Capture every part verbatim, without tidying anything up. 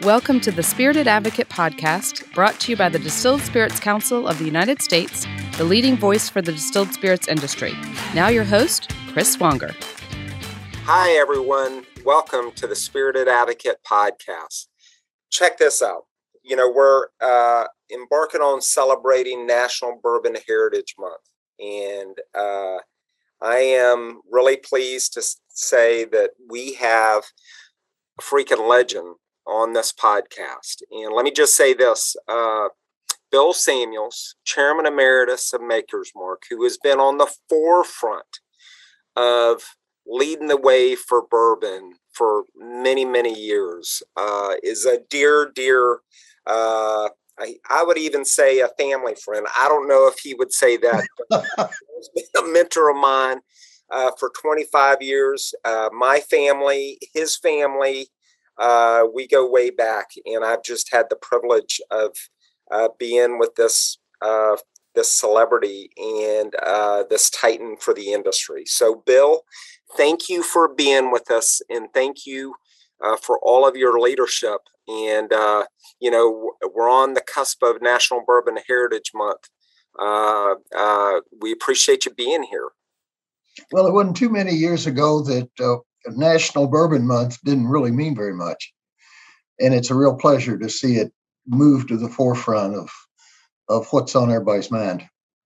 Welcome to the Spirited Advocate podcast, brought to you by the Distilled Spirits Council of the United States, the leading voice for the distilled spirits industry. Now your host, Chris Swanger. Hi, everyone. Welcome to the Spirited Advocate podcast. Check this out. You know, we're uh, embarking on celebrating National Bourbon Heritage Month. And uh, I am really pleased to say that we have a freaking legend on this podcast. And let me just say this, uh, Bill Samuels, Chairman Emeritus of Maker's Mark, who has been on the forefront of leading the way for bourbon for many, many years, uh, is a dear, dear, uh, I, I would even say a family friend. I don't know if he would say that, but he's been a mentor of mine uh, for twenty-five years. Uh, my family, his family, Uh, we go way back, and I've just had the privilege of uh, being with this uh, this celebrity and uh, this titan for the industry. So, Bill, thank you for being with us, and thank you uh, for all of your leadership. And uh, you know, we're on the cusp of National Bourbon Heritage Month. Uh, uh, we appreciate you being here. Well, it wasn't too many years ago that Uh... National Bourbon Month didn't really mean very much. And it's a real pleasure to see it move to the forefront of, of what's on everybody's mind.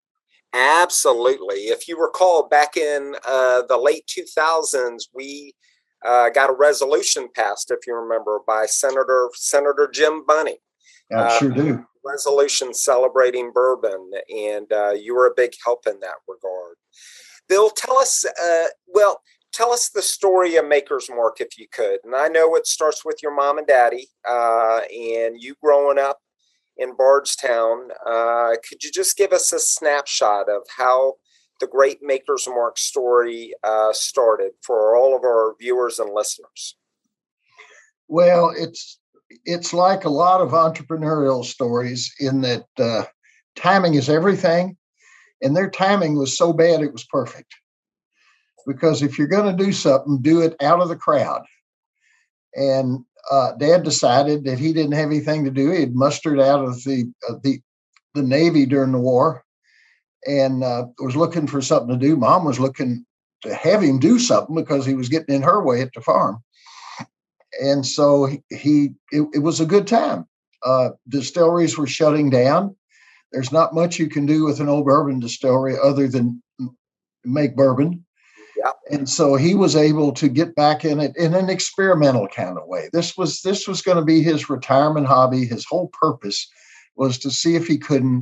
Absolutely. If you recall, back in uh, the late two thousands, we uh, got a resolution passed, if you remember, by Senator Senator Jim Bunning. I sure do. Uh, resolution celebrating bourbon, and uh, you were a big help in that regard. Bill, tell us, uh, well, Tell us the story of Maker's Mark, if you could. And I know it starts with your mom and daddy uh, and you growing up in Bardstown. Uh, could you just give us a snapshot of how the great Maker's Mark story uh, started for all of our viewers and listeners? Well, it's it's like a lot of entrepreneurial stories in that uh, timing is everything. And their timing was so bad, it was perfect. Because if you're going to do something, do it out of the crowd. And uh, Dad decided that he didn't have anything to do. He had mustered out of the uh, the the Navy during the war, and uh, was looking for something to do. Mom was looking to have him do something because he was getting in her way at the farm. And so he, he it, it was a good time. Uh, distilleries were shutting down. There's not much you can do with an old bourbon distillery other than make bourbon. Yeah. And so he was able to get back in it in an experimental kind of way. This was this was going to be his retirement hobby. His whole purpose was to see if he couldn't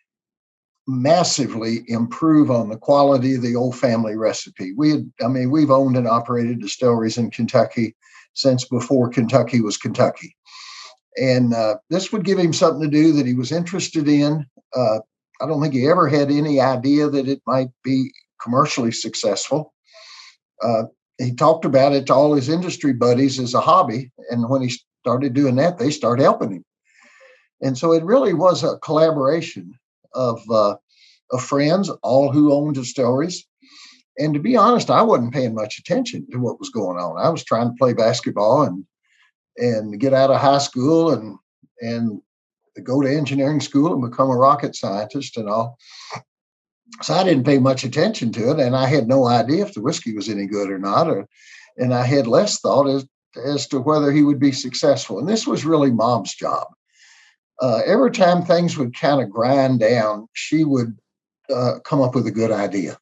massively improve on the quality of the old family recipe. We had, I mean, we've owned and operated distilleries in Kentucky since before Kentucky was Kentucky. And uh, this would give him something to do that he was interested in. Uh, I don't think he ever had any idea that it might be commercially successful. Uh, he talked about it to all his industry buddies as a hobby. And when he started doing that, they started helping him. And so it really was a collaboration of, uh, of friends, all who owned distilleries. And to be honest, I wasn't paying much attention to what was going on. I was trying to play basketball and, and get out of high school and, and go to engineering school and become a rocket scientist and all. So I didn't pay much attention to it, and I had no idea if the whiskey was any good or not, or, and I had less thought as, as to whether he would be successful. And this was really Mom's job. Uh, every time things would kind of grind down, she would uh, come up with a good idea.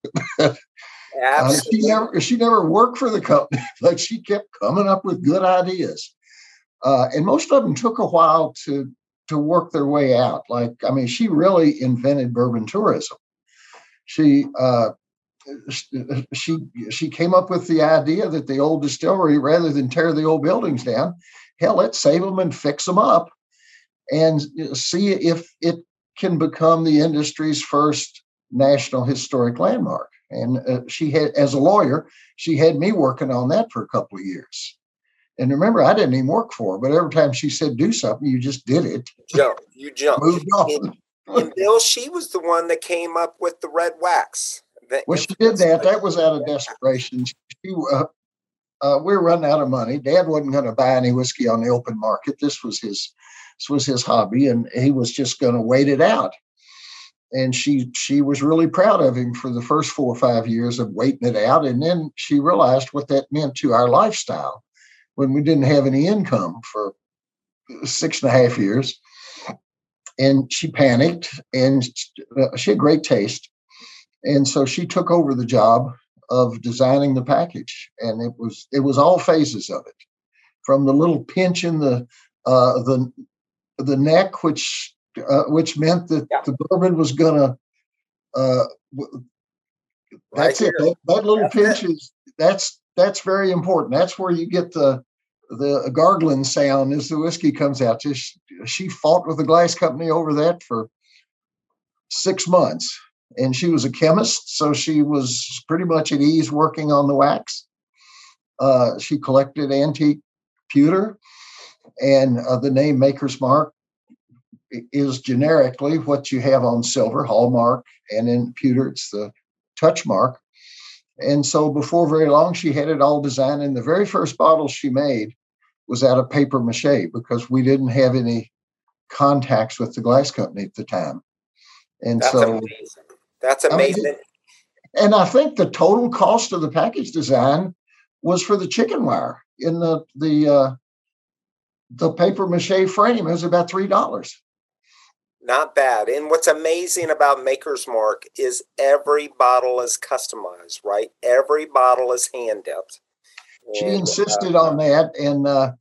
uh, she never she never worked for the company, but she kept coming up with good ideas. Uh, and most of them took a while to, to work their way out. Like, I mean, she really invented bourbon tourism. She uh, she she came up with the idea that the old distillery, rather than tear the old buildings down, hell, let's save them and fix them up, and see if it can become the industry's first national historic landmark. And uh, she had, as a lawyer, she had me working on that for a couple of years. And remember, I didn't even work for her, but every time she said do something, you just did it. Jump, you jumped. Moved on. And- And Bill, she was the one that came up with the red wax. Well, she did that. That was out of desperation. She, uh, uh, we were running out of money. Dad wasn't going to buy any whiskey on the open market. This was his, this was his hobby, and he was just going to wait it out. And she she was really proud of him for the first four or five years of waiting it out. And then she realized what that meant to our lifestyle when we didn't have any income for six and a half years. And she panicked, and she had great taste. And so she took over the job of designing the package. And it was it was all phases of it, from the little pinch in the uh, the the neck, which Uh, which meant that yeah. the bourbon was going to, uh, that's right it. That, that little that's pinch it. is, that's, that's very important. That's where you get the, the gargling sound as the whiskey comes out. Just, she fought with the glass company over that for six months. And she was a chemist, so she was pretty much at ease working on the wax. Uh, she collected antique pewter, and uh, the name Maker's Mark is generically what you have on silver, hallmark, and in pewter, it's the touch mark. And so before very long, she had it all designed. And the very first bottle she made was out of paper mache, because we didn't have any contacts with the glass company at the time. And That's so amazing. That's amazing. I mean, and I think the total cost of the package design was for the chicken wire in the, the, uh, the paper mache frame. It was about three dollars. Not bad. And what's amazing about Maker's Mark is every bottle is customized, right? Every bottle is hand dipped. She and, insisted uh, on that. And uh,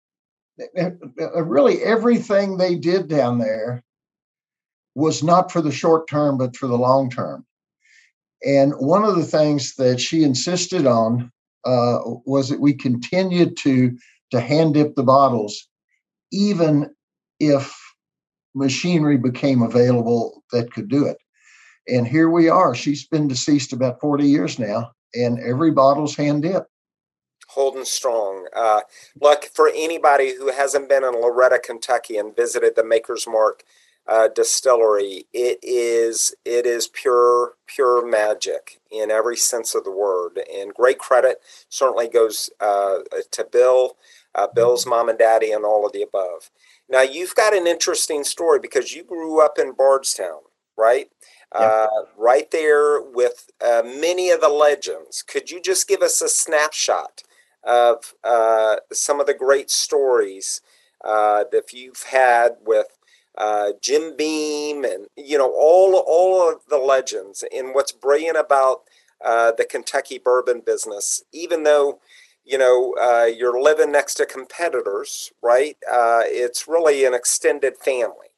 really everything they did down there was not for the short term, but for the long term. And one of the things that she insisted on uh, was that we continued to, to hand dip the bottles, even if machinery became available that could do it. And here we are. She's been deceased about forty years now, and every bottle's hand dipped. Holding strong. Uh, look, for anybody who hasn't been in Loretta, Kentucky and visited the Maker's Mark uh, distillery, it is it is pure, pure magic in every sense of the word. And great credit certainly goes uh, to Bill, uh, Bill's mom and daddy, and all of the above. Now, you've got an interesting story because you grew up in Bardstown, right? Yep. Uh, right there with uh, many of the legends. Could you just give us a snapshot of uh, some of the great stories uh, that you've had with uh, Jim Beam and, you know, all, all of the legends, and what's brilliant about uh, the Kentucky bourbon business, even though you know, uh, you're living next to competitors, right? Uh, it's really an extended family.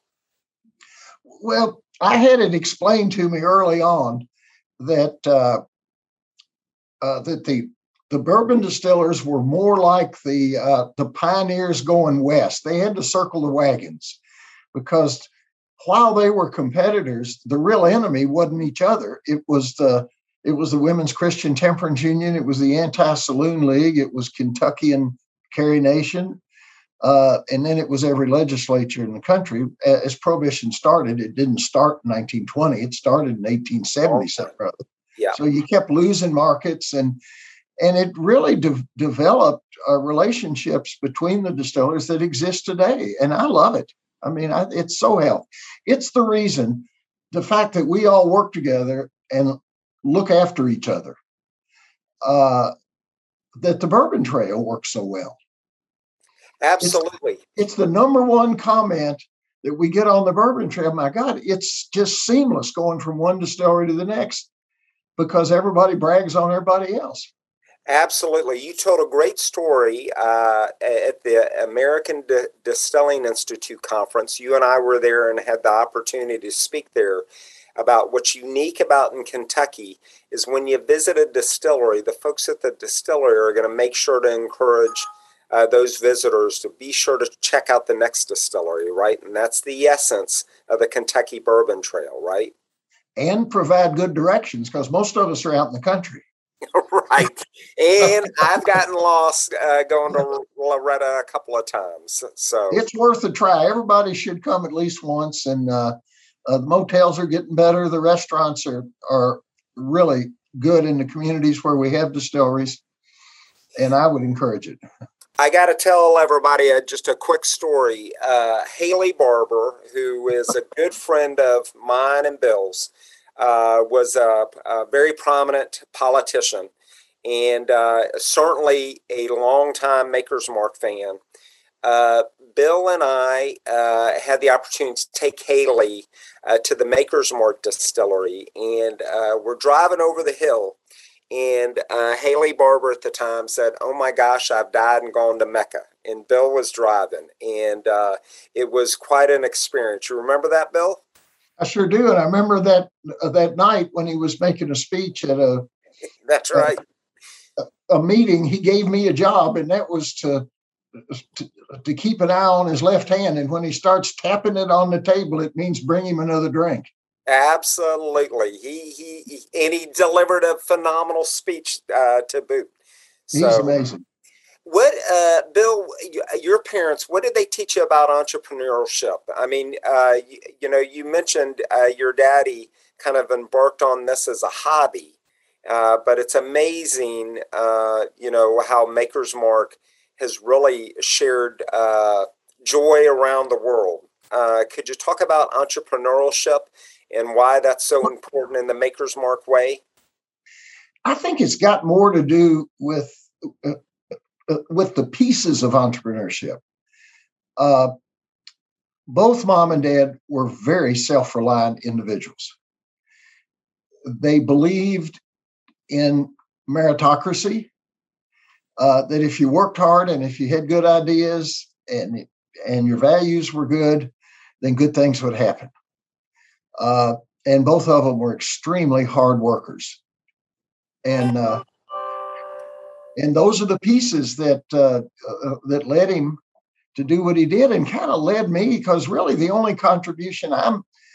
Well, I had it explained to me early on that uh, uh, that the the bourbon distillers were more like the uh, the pioneers going west. They had to circle the wagons, because while they were competitors, the real enemy wasn't each other. It was the It was the Women's Christian Temperance Union. It was the Anti-Saloon League. It was Kentucky and Carrie Nation. Uh, and then it was every legislature in the country. As Prohibition started, it didn't start in nineteen twenty. It started in eighteen seventy something. Brother. Yeah. So you kept losing markets, and and it really de- developed uh, relationships between the distillers that exist today. And I love it. I mean, I, it's so healthy. It's the reason, the fact that we all work together and look after each other, uh, that the Bourbon Trail works so well. Absolutely. It's, it's the number one comment that we get on the Bourbon Trail. My God, it's just seamless going from one distillery to the next, because everybody brags on everybody else. Absolutely. You told a great story uh, at the American D- Distilling Institute conference. You and I were there and had the opportunity to speak there about what's unique about in Kentucky is when you visit a distillery, the folks at the distillery are going to make sure to encourage uh, those visitors to be sure to check out the next distillery, right? And that's the essence of the Kentucky Bourbon Trail, right? And provide good directions, because most of us are out in the country. Right. And I've gotten lost uh, going to Loretta a couple of times. So it's worth a try. Everybody should come at least once. And uh, uh, the motels are getting better. The restaurants are, are really good in the communities where we have distilleries. and I would encourage it. I got to tell everybody uh, just a quick story. Uh, Haley Barbour, who is a good friend of mine and Bill's, uh, was a, a very prominent politician and uh, certainly a longtime Maker's Mark fan. Uh, Bill and I uh, had the opportunity to take Haley uh, to the Maker's Mark distillery, and uh, we're driving over the hill. And uh, Haley Barbour at the time said, "Oh my gosh, I've died and gone to Mecca." And Bill was driving, and uh, it was quite an experience. You remember that, Bill? I sure do, and I remember that uh, that night when he was making a speech at a. That's right. A, a meeting. He gave me a job, and that was to, to to keep an eye on his left hand. And when he starts tapping it on the table, it means bring him another drink. Absolutely. He, he, he and he delivered a phenomenal speech uh, to boot. So, he's amazing. What, uh, Bill, your parents, what did they teach you about entrepreneurship? I mean, uh, you, you know, you mentioned uh, your daddy kind of embarked on this as a hobby, uh, but it's amazing, uh, you know, how Maker's Mark has really shared uh, joy around the world. Uh, could you talk about entrepreneurship and why that's so important in the Maker's Mark way? I think it's got more to do with uh, uh, with the pieces of entrepreneurship. Uh, both mom and dad were very self-reliant individuals. They believed in meritocracy, uh, that if you worked hard and if you had good ideas and and your values were good, then good things would happen. Uh, and both of them were extremely hard workers. And uh, and those are the pieces that uh, uh, that led him to do what he did, and kind of led me, because really the only contribution I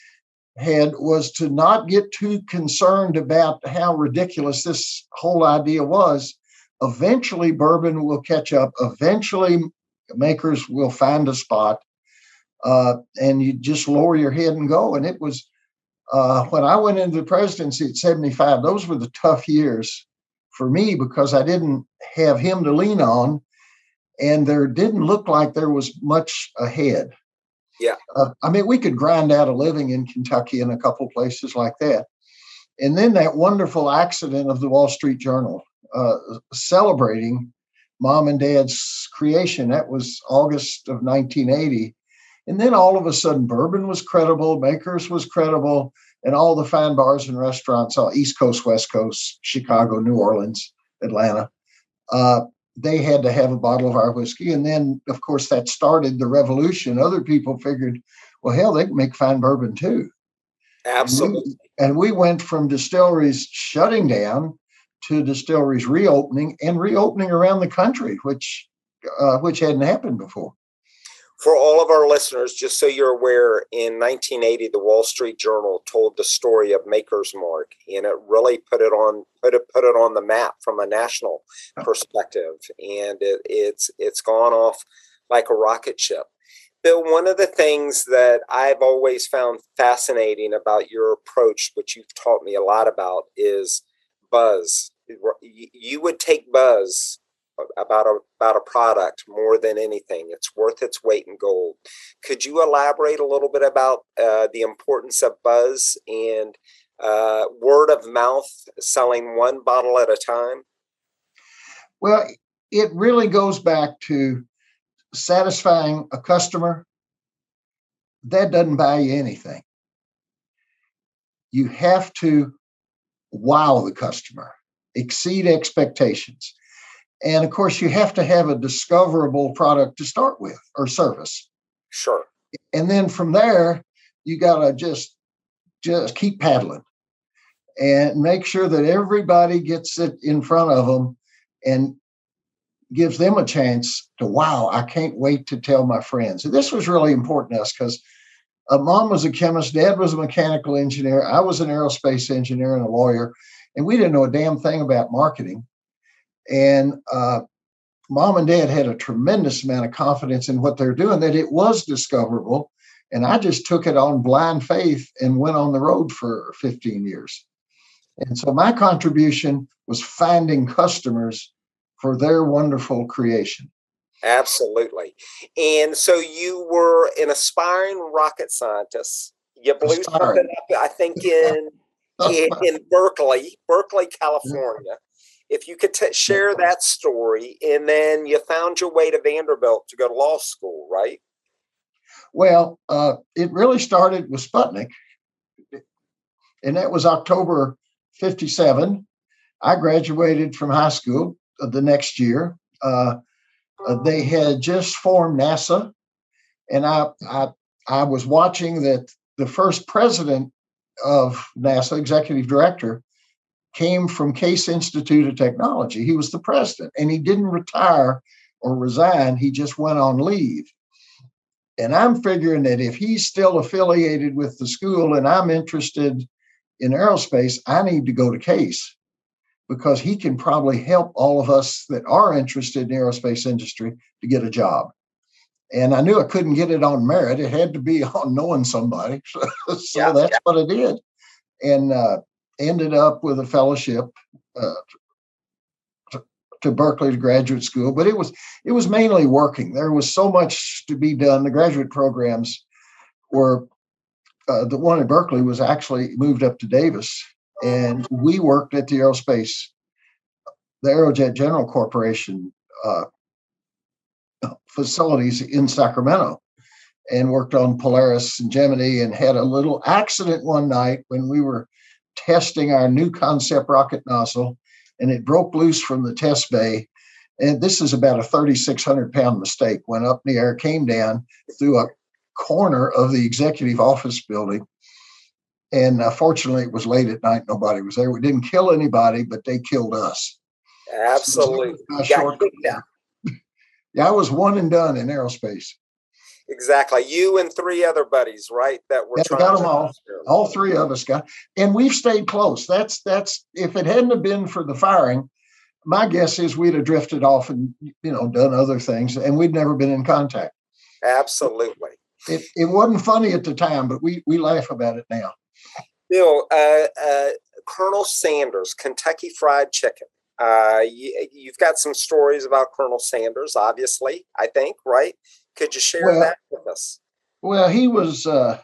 had was to not get too concerned about how ridiculous this whole idea was. Eventually, bourbon will catch up. Eventually, makers will find a spot, uh, and you just lower your head and go. And it was uh, when I went into the presidency at seventy-five, those were the tough years for me, because I didn't have him to lean on, and there didn't look like there was much ahead. Yeah. Uh, I mean, we could grind out a living in Kentucky and a couple places like that. And then that wonderful accident of the Wall Street Journal, uh, celebrating mom and dad's creation. That was August of nineteen eighty. And then all of a sudden, bourbon was credible, Makers was credible, and all the fine bars and restaurants, all East Coast, West Coast, Chicago, New Orleans, Atlanta, uh, they had to have a bottle of our whiskey. And then, of course, that started the revolution. Other people figured, well, hell, they can make fine bourbon too. Absolutely. And we, and we went from distilleries shutting down to distilleries reopening and reopening around the country, which uh, which hadn't happened before. For all of our listeners, just so you're aware, in nineteen eighty, the Wall Street Journal told the story of Maker's Mark, and it really put it on put it put it on the map from a national perspective, and it, it's it's gone off like a rocket ship. Bill, one of the things that I've always found fascinating about your approach, which you've taught me a lot about, is buzz. You would take buzz about a about a product more than anything. It's worth its weight in gold. Could you elaborate a little bit about uh, the importance of buzz and uh, word of mouth, selling one bottle at a time? Well, it really goes back to satisfying a customer. That doesn't buy you anything. You have to wow the customer, exceed expectations. And of course, you have to have a discoverable product to start with, or service. Sure. And then from there, you got to just, just keep paddling and make sure that everybody gets it in front of them and gives them a chance to, wow, I can't wait to tell my friends. And this was really important to us because uh, mom was a chemist, dad was a mechanical engineer, I was an aerospace engineer and a lawyer, and we didn't know a damn thing about marketing. And uh, mom and dad had a tremendous amount of confidence in what they're doing, that it was discoverable. And I just took it on blind faith and went on the road for fifteen years. And so my contribution was finding customers for their wonderful creation. Absolutely. And so you were an aspiring rocket scientist. You blew Aspiring. something up, I think, in, in, in Berkeley, Berkeley, California. If you could t- share that story, and then you found your way to Vanderbilt to go to law school, right? Well, uh, it really started with Sputnik, and that was October fifty-seven. I graduated from high school the next year. Uh, uh, they had just formed NASA, and I, I I was watching that the first president of NASA, executive director, came from Case Institute of Technology. He was the president, and he didn't retire or resign. He just went on leave. And I'm figuring that if he's still affiliated with the school and I'm interested in aerospace, I need to go to Case, because he can probably help all of us that are interested in the aerospace industry to get a job. And I knew I couldn't get it on merit. It had to be on knowing somebody. So, so Yeah, that's yeah. what I did. And uh, ended up with a fellowship uh, to, to Berkeley to graduate school. But it was it was mainly working. There was so much to be done. The graduate programs were, uh, the one at Berkeley was actually moved up to Davis. And we worked at the aerospace, the Aerojet General Corporation uh, facilities in Sacramento, and worked on Polaris and Gemini, and had a little accident one night when we were testing our new concept rocket nozzle, and it broke loose from the test bay. And this is about a thirty-six hundred pound mistake. Went up in the air, came down through a corner of the executive office building. And uh, fortunately, it was late at night. Nobody was there. We didn't kill anybody, but they killed us. Absolutely. So short, yeah. yeah, I was one and done in aerospace. Exactly. You and three other buddies, right? That were Yeah, trying got them to all. All three of us got, and we've stayed close. That's that's if it hadn't have been for the firing, my guess is we'd have drifted off and, you know, done other things, and we'd never been in contact. Absolutely. It it wasn't funny at the time, but we we laugh about it now. Bill, uh, uh, Colonel Sanders, Kentucky Fried Chicken. Uh, you, you've got some stories about Colonel Sanders, obviously, I think, right? Could you share Well, that with us? Well, he was, uh,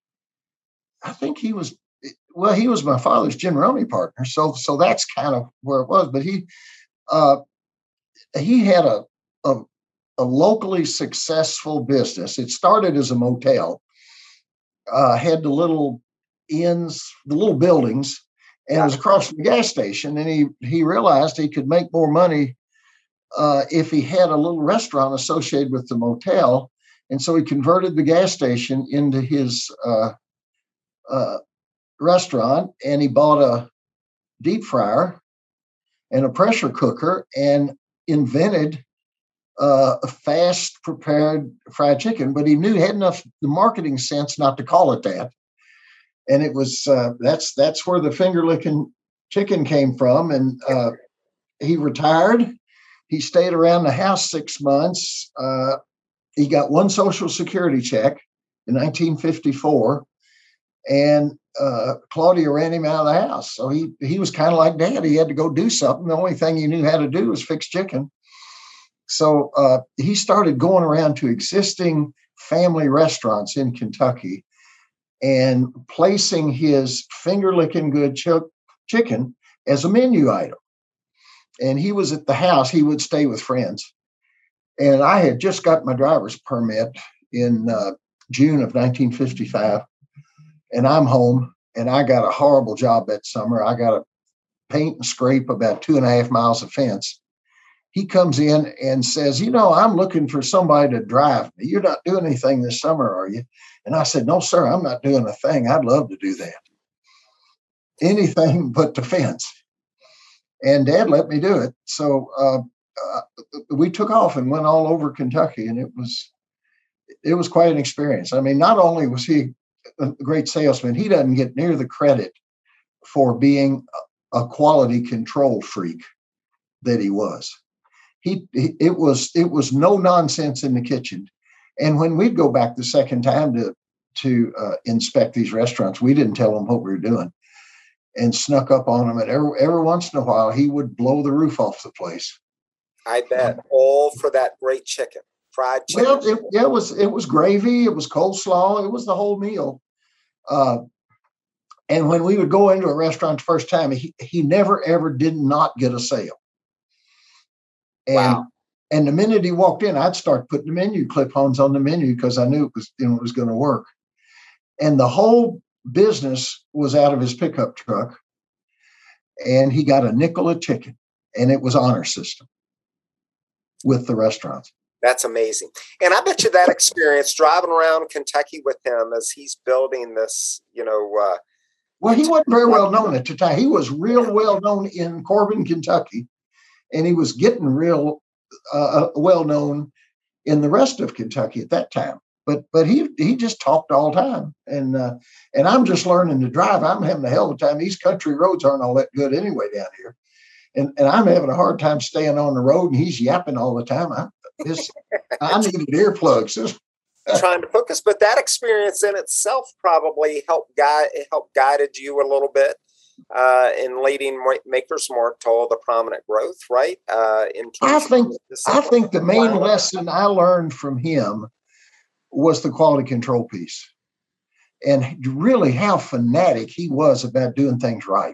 I think he was, well, he was my father's Generoni partner. So, so that's kind of where it was. But he, uh, he had a, a, a locally successful business. It started as a motel, uh, had the little inns, the little buildings, and it was across from the gas station. And he, he realized he could make more money uh, if he had a little restaurant associated with the motel. And so he converted the gas station into his uh, uh, restaurant, and he bought a deep fryer and a pressure cooker and invented uh, a fast prepared fried chicken. But he knew he had enough the marketing sense not to call it that. And it was uh, that's that's where the finger licking chicken came from. And uh, he retired. He stayed around the house six months. Uh, he got one Social Security check in nineteen fifty-four, and uh, Claudia ran him out of the house. So he he was kind of like Dad. He had to go do something. The only thing he knew how to do was fix chicken. So uh, he started going around to existing family restaurants in Kentucky and placing his finger licking good ch- chicken as a menu item. And he was at the house. He would stay with friends. And I had just got my driver's permit in uh, June of nineteen fifty-five. And I'm home, and I got a horrible job that summer. I got to paint and scrape about two and a half miles of fence. He comes in and says, you know, I'm looking for somebody to drive me. You're not doing anything this summer, are you? And I said, no, sir, I'm not doing a thing. I'd love to do that. Anything but the fence. And Dad let me do it. So uh, uh, we took off and went all over Kentucky, and it was it was quite an experience. I mean, not only was he a great salesman, he doesn't get near the credit for being a quality control freak that he was. He, he it was it was no nonsense in the kitchen. And when we'd go back the second time to to uh, inspect these restaurants, we didn't tell them what we were doing, and snuck up on them. And every, every once in a while, he would blow the roof off the place. I bet. All for that great chicken, fried chicken. Well, it, yeah, it was it was gravy, it was coleslaw, it was the whole meal. Uh, and when we would go into a restaurant the first time, he, he never ever did not get a sale. And wow. And the minute he walked in, I'd start putting the menu clip-ons on the menu because I knew it was, you know, it was going to work. And the whole business was out of his pickup truck. And he got a nickel a chicken, and it was honor system with the restaurants. That's amazing. And I bet you that experience driving around Kentucky with him as he's building this, you know. Uh, well, he wasn't very well known at the time. He was real well known in Corbin, Kentucky, and he was getting real uh, well known in the rest of Kentucky at that time. But but he he just talked all the time, and uh, and I'm just learning to drive. I'm having a hell of a time. These country roads aren't all that good anyway down here, and and I'm having a hard time staying on the road. And he's yapping all the time. I this, I needed earplugs. Trying to focus, but that experience in itself probably helped guide helped guided you a little bit uh, in leading Maker's Mark to all the prominent growth, right? Uh, in I think I think the main lesson I learned from him was the quality control piece, and really how fanatic he was about doing things right.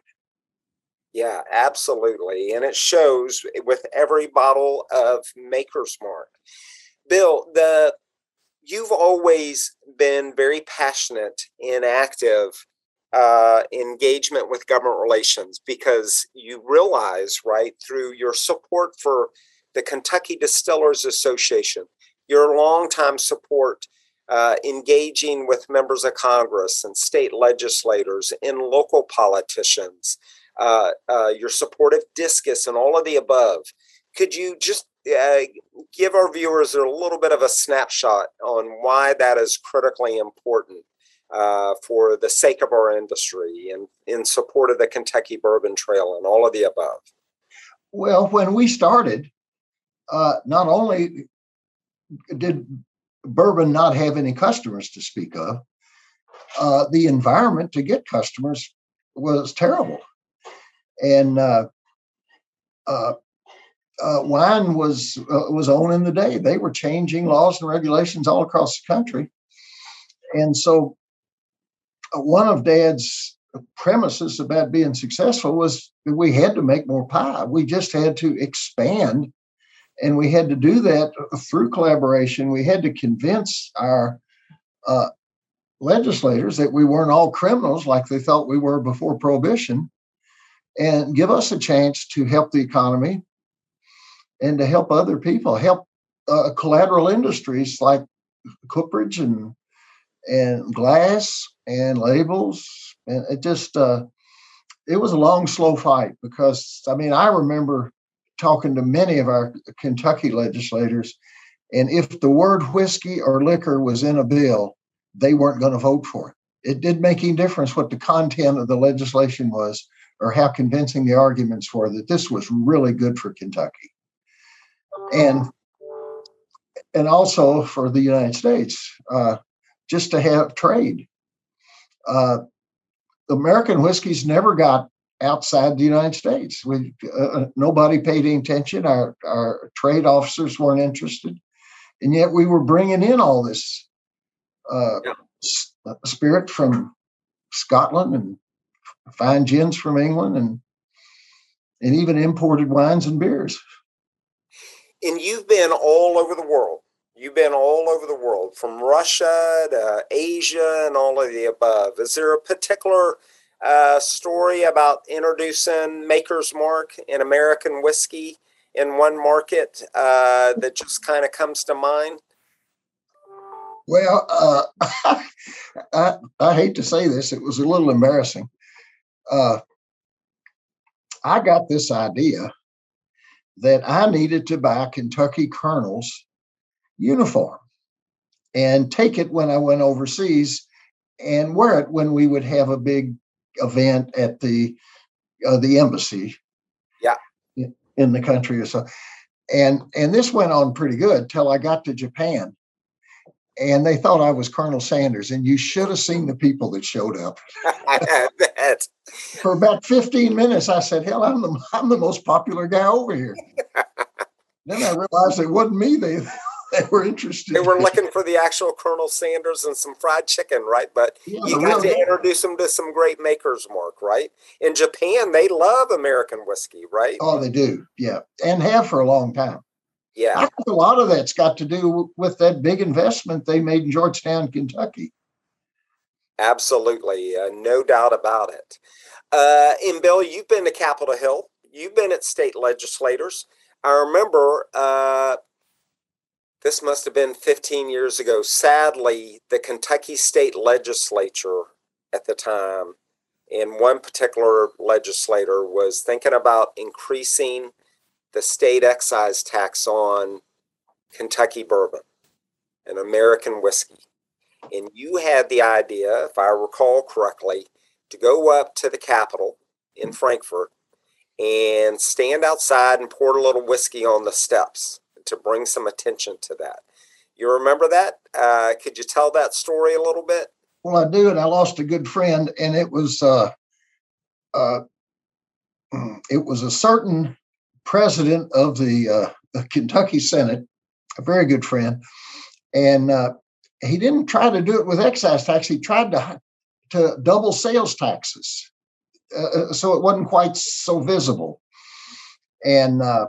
Yeah, absolutely. And it shows with every bottle of Maker's Mark. Bill, the you've always been very passionate and active uh, engagement with government relations, because you realize, right, through your support for the Kentucky Distillers Association, your longtime support uh, engaging with members of Congress and state legislators and local politicians, uh, uh, your support of Discus and all of the above. Could you just uh, give our viewers a little bit of a snapshot on why that is critically important uh, for the sake of our industry and in support of the Kentucky Bourbon Trail and all of the above? Well, when we started, uh, not only did bourbon not have any customers to speak of, uh, the environment to get customers was terrible. And uh, uh, uh, wine was uh, was owning the day. They were changing laws and regulations all across the country. And so uh, one of Dad's premises about being successful was that we had to make more pie. We just had to expand. And we had to do that through collaboration. We had to convince our uh, legislators that we weren't all criminals like they thought we were before Prohibition, and give us a chance to help the economy and to help other people, help uh, collateral industries like cooperage and and glass and labels. And it just, uh, it was a long, slow fight because, I mean, I remember talking to many of our Kentucky legislators, and if the word whiskey or liquor was in a bill, they weren't going to vote for it. It didn't make any difference what the content of the legislation was or how convincing the arguments were that this was really good for Kentucky. And, and also for the United States, uh, just to have trade. Uh, American whiskeys never got outside the United States. We uh, nobody paid any attention. Our our trade officers weren't interested, and yet we were bringing in all this uh, yeah. s- spirit from Scotland and fine gins from England, and and even imported wines and beers. And you've been all over the world. You've been all over the world, from Russia to Asia and all of the above. Is there a particular uh, story about introducing Maker's Mark in American whiskey in one market uh, that just kind of comes to mind? Well, uh, I, I hate to say this. It was a little embarrassing. Uh, I got this idea that I needed to buy Kentucky Colonel's uniform and take it when I went overseas and wear it when we would have a big event at the uh, the embassy yeah. in, in the country or so. And and this went on pretty good till I got to Japan. And they thought I was Colonel Sanders, and you should have seen the people that showed up. I bet. For about fifteen minutes, I said, hell, I'm the, I'm the most popular guy over here. Then I realized it wasn't me they, they were interested They were in. looking for the actual Colonel Sanders and some fried chicken, right? But Yeah, you the got to real- introduce them to some great Maker's Mark, right? In Japan, they love American whiskey, right? Oh, they do. Yeah. And have for a long time. I Yeah, think a lot of that's got to do with that big investment they made in Georgetown, Kentucky. absolutely. Uh, no doubt about it. Uh, and Bill, you've been to Capitol Hill. You've been at state legislators. I remember uh, this must have been fifteen years ago. Sadly, the Kentucky state legislature at the time, and one particular legislator was thinking about increasing the state excise tax on Kentucky bourbon and American whiskey. And you had the idea, if I recall correctly, to go up to the Capitol in Frankfort and stand outside and pour a little whiskey on the steps to bring some attention to that. You remember that? Uh, could you tell that story a little bit? Well, I do, and I lost a good friend, and it was uh, uh, it was a certain president of the, uh, the Kentucky Senate, a very good friend, and uh, he didn't try to do it with excise tax. He tried to to double sales taxes, uh, so it wasn't quite so visible, and uh,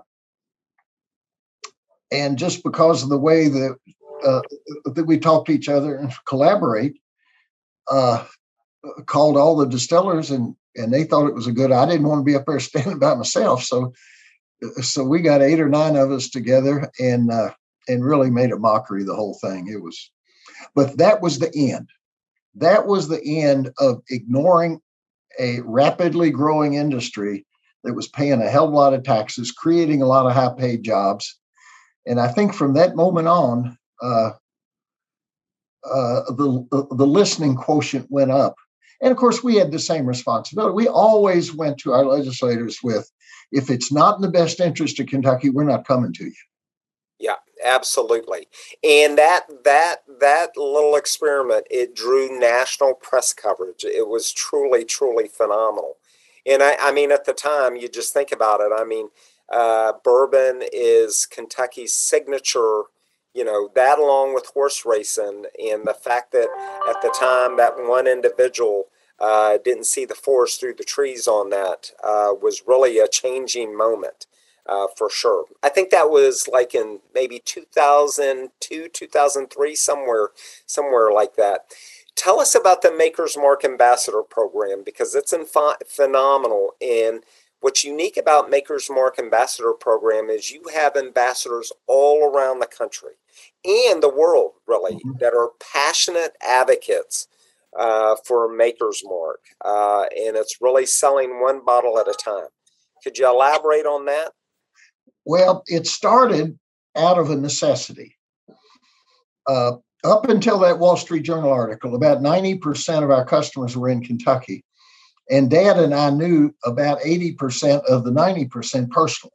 and just because of the way that uh, that we talk to each other and collaborate, uh, called all the distillers, and and they thought it was a good. I didn't want to be up there standing by myself, so so we got eight or nine of us together and uh, and really made a mockery of the whole thing. It was, but that was the end. That was the end of ignoring a rapidly growing industry that was paying a hell of a lot of taxes, creating a lot of high-paid jobs. And I think from that moment on, uh, uh, the the listening quotient went up. And of course, we had the same responsibility. We always went to our legislators with, if it's not in the best interest of Kentucky, we're not coming to you. Yeah, absolutely. And that that that little experiment, it drew national press coverage. It was truly, truly phenomenal. And I, I mean, at the time, you just think about it. I mean, uh, bourbon is Kentucky's signature, you know, that along with horse racing, and the fact that at the time that one individual uh, didn't see the forest through the trees on that uh, was really a changing moment. Uh, for sure. I think that was like in maybe two thousand two, two thousand three, somewhere, somewhere like that. Tell us about the Maker's Mark Ambassador Program, because it's inf- phenomenal. And what's unique about Maker's Mark Ambassador Program is you have ambassadors all around the country and the world, really, mm-hmm. that are passionate advocates uh, for Maker's Mark. Uh, and it's really selling one bottle at a time. Could you elaborate on that? Well, it started out of a necessity. Uh, up until that Wall Street Journal article, about ninety percent of our customers were in Kentucky. And Dad and I knew about eighty percent of the ninety percent personally.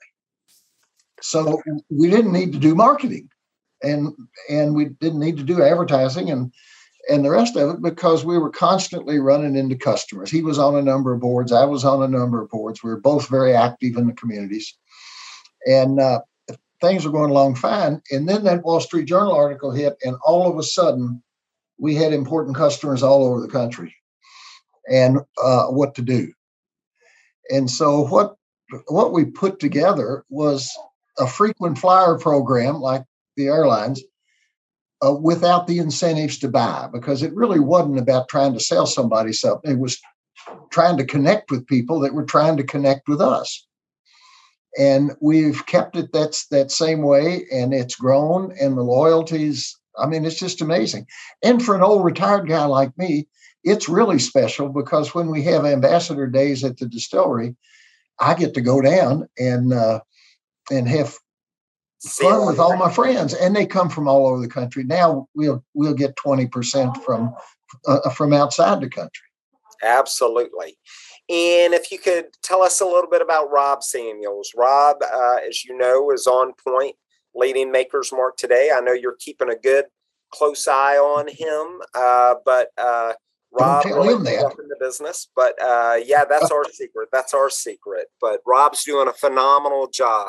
So we didn't need to do marketing, and and we didn't need to do advertising and, and the rest of it, because we were constantly running into customers. He was on a number of boards. I was on a number of boards. We were both very active in the communities. And uh, things were going along fine. And then that Wall Street Journal article hit, and all of a sudden, we had important customers all over the country, and uh, what to do. And so what what we put together was a frequent flyer program like the airlines, uh, without the incentives to buy, because it really wasn't about trying to sell somebody something. It was trying to connect with people that were trying to connect with us. And we've kept it that's that same way, and it's grown, and the loyalties, I mean, it's just amazing. And for an old retired guy like me, it's really special, because when we have ambassador days at the distillery, I get to go down and uh, and have fun with all my friends, and they come from all over the country. Now we'll we'll get twenty percent from uh, from outside the country. Absolutely. And if you could tell us a little bit about Rob Samuels. Rob, uh, as you know, is on point leading Maker's Mark today. I know you're keeping a good, close eye on him, uh, but uh, Rob really grew up in the business. But uh, yeah, that's our secret. That's our secret. But Rob's doing a phenomenal job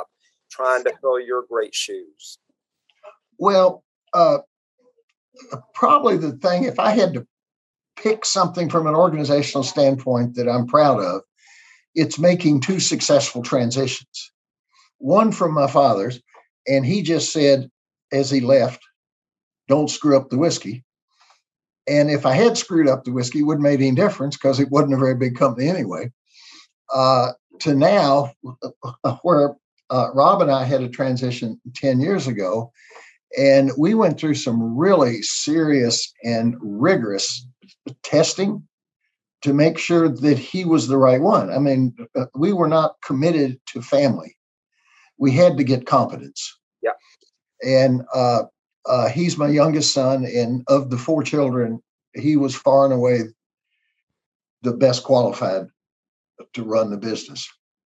trying to fill your great shoes? Well, uh, probably the thing, if I had to pick something from an organizational standpoint that I'm proud of, it's making two successful transitions. One from my father's, and he just said, as he left, don't screw up the whiskey. And if I had screwed up the whiskey, it wouldn't make any difference because it wasn't a very big company anyway. Uh, to now, where uh, Rob and I had a transition ten years ago, and we went through some really serious and rigorous testing to make sure that he was the right one. I mean, we were not committed to family. We had to get competence. Yeah. And uh, uh, he's my youngest son, and of the four children, he was far and away the best qualified to run the business.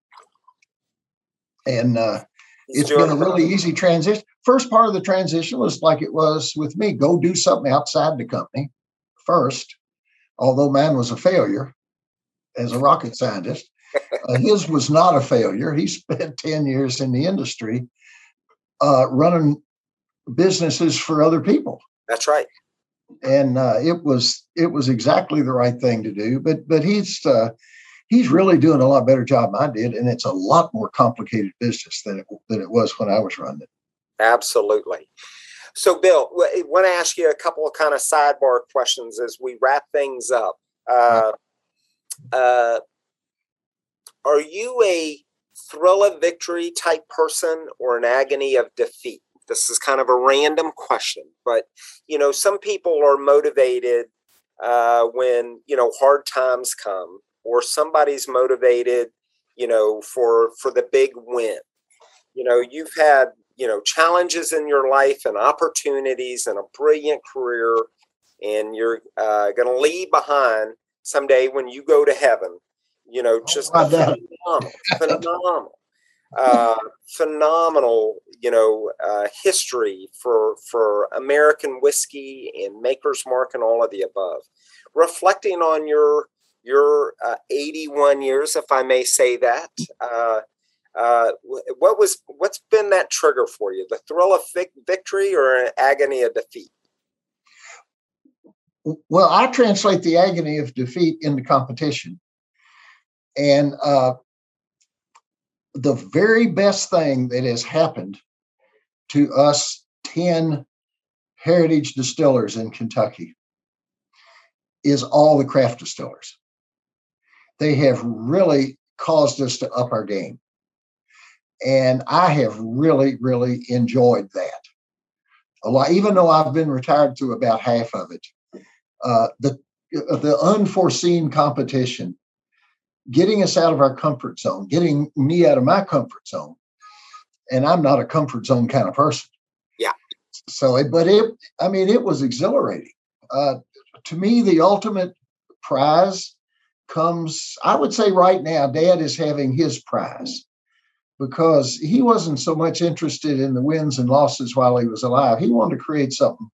And uh, it's been a really easy transition. First part of the transition was like it was with me. Go do something outside the company first, although mine was a failure as a rocket scientist. Uh, his was not a failure. He spent ten years in the industry uh, running businesses for other people. That's right. And uh, it was it was exactly the right thing to do. But but he's uh, he's really doing a lot better job than I did, and it's a lot more complicated business than it than it was when I was running it. Absolutely. So, Bill, I want to ask you a couple of kind of sidebar questions as we wrap things up. Uh, uh, are you a thrill of victory type person or an agony of defeat? This is kind of a random question, but, you know, some people are motivated uh, when, you know, hard times come, or somebody's motivated, you know, for, for the big win. You know, you've had, you know, challenges in your life and opportunities and a brilliant career, and you're uh, going to leave behind someday when you go to heaven, you know, just oh, phenomenal, phenomenal, uh, phenomenal, you know, uh, history for, for American whiskey and Maker's Mark and all of the above. Reflecting on your, your uh, eighty-one years, if I may say that, uh, Uh, what was, what's been that trigger for you? The thrill of victory or an agony of defeat? Well, I translate the agony of defeat into competition. And uh, the very best thing that has happened to us ten heritage distillers in Kentucky is all the craft distillers. They have really caused us to up our game. And I have really, really enjoyed that a lot, even though I've been retired through about half of it. Uh, the, the unforeseen competition, getting us out of our comfort zone, getting me out of my comfort zone. And I'm not a comfort zone kind of person. Yeah. So, but it, I mean, it was exhilarating. Uh, to me, the ultimate prize comes, I would say right now, Dad is having his prize, because he wasn't so much interested in the wins and losses while he was alive. He wanted to create something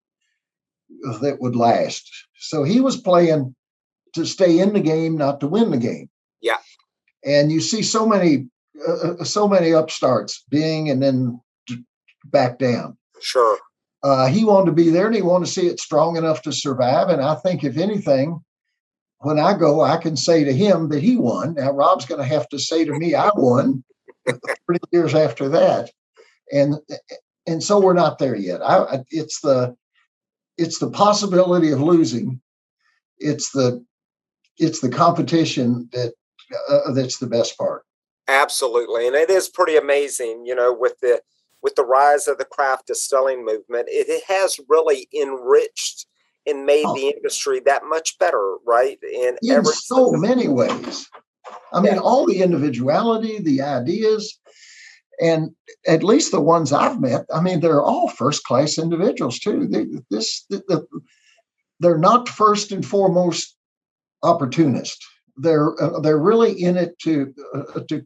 that would last. So he was playing to stay in the game, not to win the game. Yeah. And you see so many, uh, so many upstarts being and then back down. Sure. Uh, he wanted to be there, and he wanted to see it strong enough to survive. And I think, if anything, when I go, I can say to him that he won. Now, Rob's going to have to say to me, I won. thirty years after that, and and so we're not there yet. I, it's the it's the possibility of losing. It's the it's the competition that uh, that's the best part. Absolutely, and it is pretty amazing, you know, with the with the rise of the craft distilling movement. It, it has really enriched and made oh. the industry that much better, right? In, in every so many ways. I mean, yeah. all the individuality, the ideas, and at least the ones I've met, I mean, they're all first-class individuals, too. They, this, the, they're not first and foremost opportunists. They're uh, they're really in it to uh, to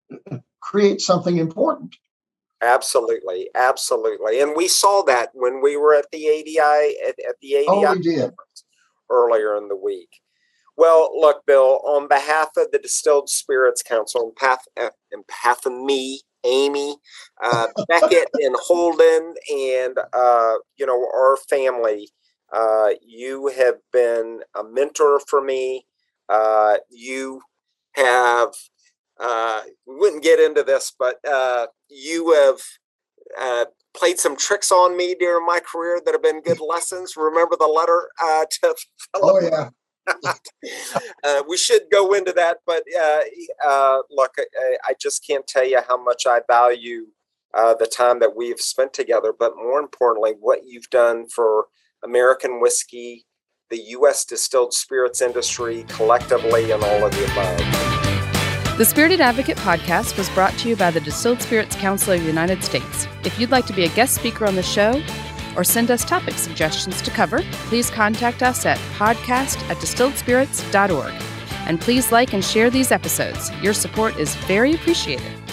create something important. Absolutely, absolutely, and we saw that when we were at the A D I at, at the A D I oh, we did. earlier in the week. Well, look, Bill, on behalf of the Distilled Spirits Council, on behalf, on behalf of me Amy, uh, Beckett, and Holden, and uh, you know, our family. Uh, you have been a mentor for me. Uh, you have. Uh, we wouldn't get into this, but uh, you have uh, played some tricks on me during my career that have been good lessons. Remember the letter uh, to Philip? Oh, yeah. uh, we should go into that, but uh, uh, look, I, I just can't tell you how much I value uh, the time that we've spent together, but more importantly, what you've done for American whiskey, the U S distilled spirits industry collectively, and all of the above. The Spirited Advocate podcast was brought to you by the Distilled Spirits Council of the United States. If you'd like to be a guest speaker on the show or send us topic suggestions to cover, please contact us at podcast at distilled spirits dot org. And please like and share these episodes. Your support is very appreciated.